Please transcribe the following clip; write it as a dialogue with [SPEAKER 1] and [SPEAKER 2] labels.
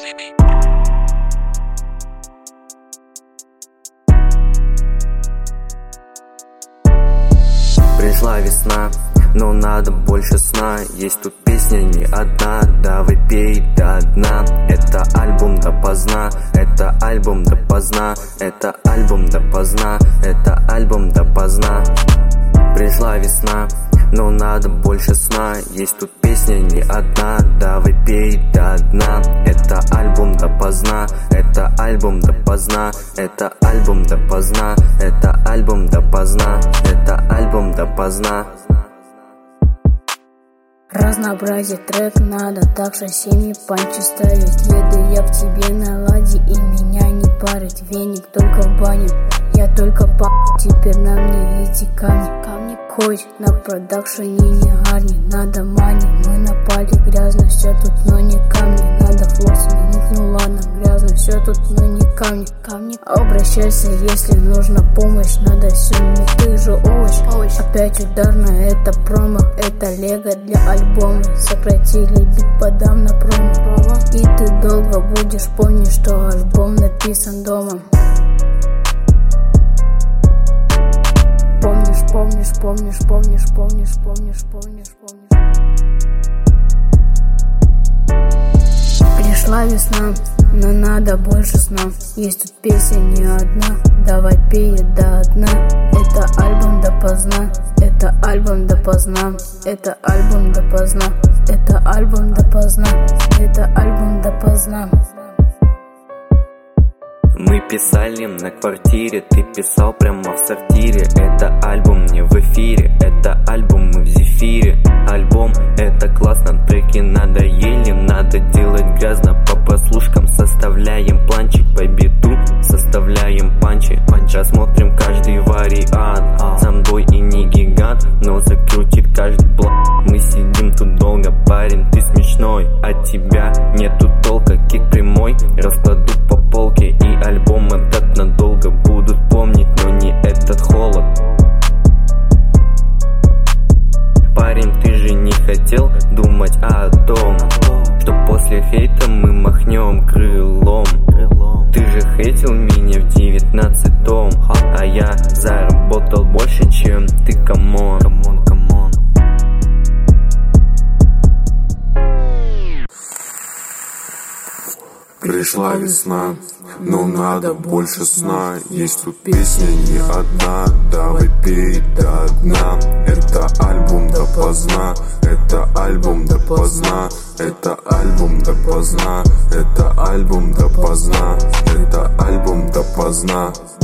[SPEAKER 1] Пришла весна, но надо больше сна. Есть тут песня не одна, давай пей до дна. Это альбом допоздна, это альбом допоздна, это альбом допоздна, это альбом допоздна. Пришла весна, но надо больше сна. Есть тут песня не одна, давай пей до дна. Это альбом допоздна, это альбом допоздна, это альбом допоздна, это альбом допоздна, это альбом допоздна.
[SPEAKER 2] Разнообразить трек надо, так что семьи панчи ставить. Еду я к тебе на ладе, и меня не парит веник, только в бане. Я только теперь на мне эти камни. Хоть на продакшене не гарни, надо мани. Мы напали, грязно все тут, но не камни. Надо флот сменить, ну ладно, грязно все тут, но не камни. Обращайся, если нужна помощь, надо все, не ты же овощ. Опять ударно, это промо, это лего для альбома. Сократили бит, подам на промо. И ты долго будешь помнить, что альбом написан дома. Помнишь. Пришла весна, но надо больше сна. Есть тут песня не одна, давай пей до дна. Это альбом допоздна, это альбом допоздна, это альбом допоздна, это альбом допоздна, это альбом допоздна.
[SPEAKER 1] Мы писали на квартире, ты писал прямо в сортире. Это альбом не в эфире, это альбом мы в зефире. Альбом это классно, треки надоели, надо делать грязно. По прослушкам составляем планчик, по биту составляем панчи. Рассмотрим каждый вариант, сам бой и не гигант, но закрутит каждый блок. Мы сидим тут долго, парень, ты смешной, от тебя нету толка. Кик прямой, раскладу по полке, и альбом этот надолго будут помнить, но не этот холод. Парень, ты же не хотел думать о том, что после хейта мы махнем крылом. Ты же хейтил меня в 19-м, а я заработал больше, чем ты, камон.
[SPEAKER 3] Пришла весна, но надо больше сна. Есть тут песня не одна, давай пей до дна. Это альбом допоздна, это альбом допоздна, это альбом допоздна, это альбом допоздна, это альбом допоздна.